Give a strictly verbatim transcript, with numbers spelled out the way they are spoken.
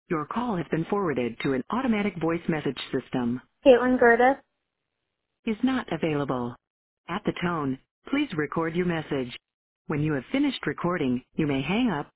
Your call has been forwarded to an automatic voice message system. Caitlin Gertis. Is not available. At the tone, please record your message. When you have finished recording, you may hang up